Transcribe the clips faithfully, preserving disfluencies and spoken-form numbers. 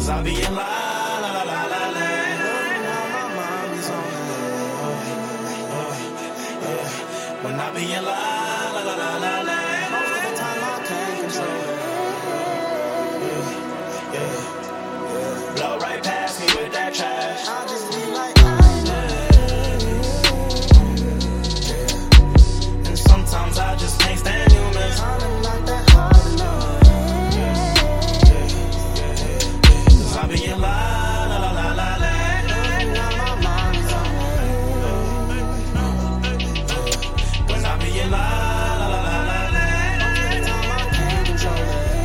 Cause I be in la la la la la land. Now my mind is on When I be in la la la la la land. most of the time I can't control it. Blow right past me with that trash. I just be like, I And sometimes I just can't stand humans. kinda not that hard to know. Cause I be in la la la la la land. Now my mind is on When I be in la la la la la land. most of the time I can't control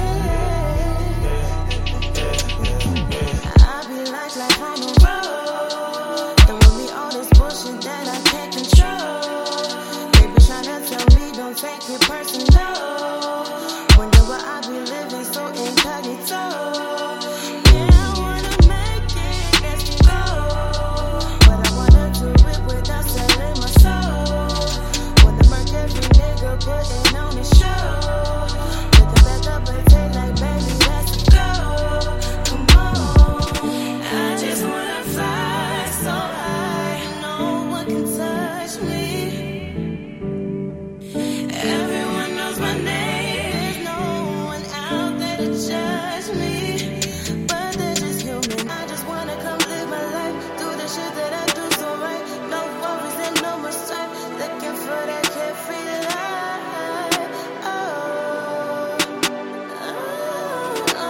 it. I be like life on the road. There will be all this bullshit that I can't control. They be tryna tell me don't take it personal. Wonder why I be living so incognito. Yeah, I wanna make it, let's go. But I wanna do it without selling my soul. Wanna murk every nigga putting on a show. Looking back up and take like baby, let's go. Come on. I just wanna fly so high, no one can touch me. Everyone knows my name, there's no one out there to judge me. But they're just human. I just wanna come live my life, do the shit that I do so right. No worries and no more strife, looking for that carefree life. Oh, oh,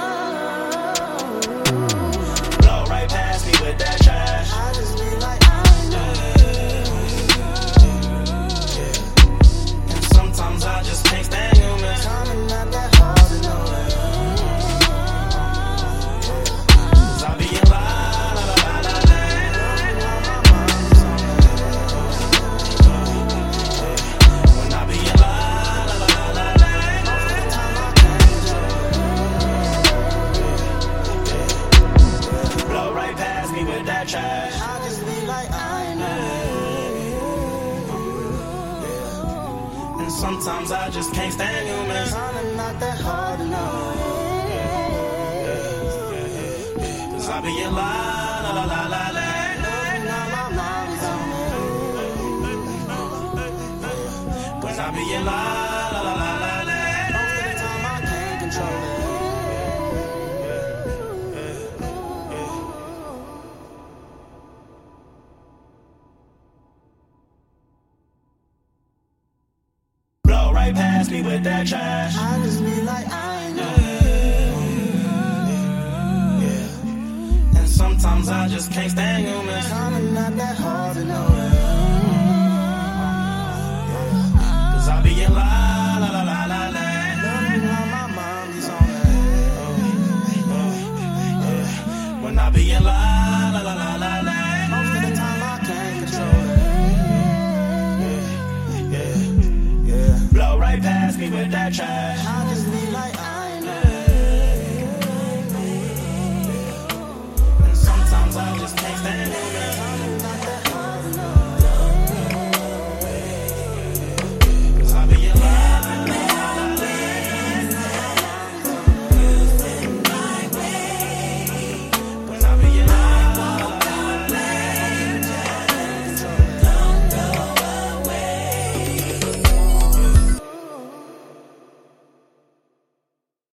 oh. Blow right past me with that trash. I just be like, I know. And sometimes I just can't stand humans. Kinda not that hard to know. Cause I be in la la la la la land. Now my mind is on When I be in la la la la la land. most of the time I can't control Blow right past me with that trash. it. I just be like, I know. And sometimes I just can't stand humans. Kinda not that hard to know. Cause I be in la la la la la land. Now my mind is on Cause I be in la la la la la land. most of the time I can't control it. Blow right past me with that trash. I just be like, I know. And sometimes I just can't stand humans. Kinda not that hard to know. Cause I be in la la la la la land. Now my mind is on When I be in la la la la la land. most of the time I can't control it. Yeah. Blow right past me with that trash. I just be like, I know. And sometimes I just can't stand it.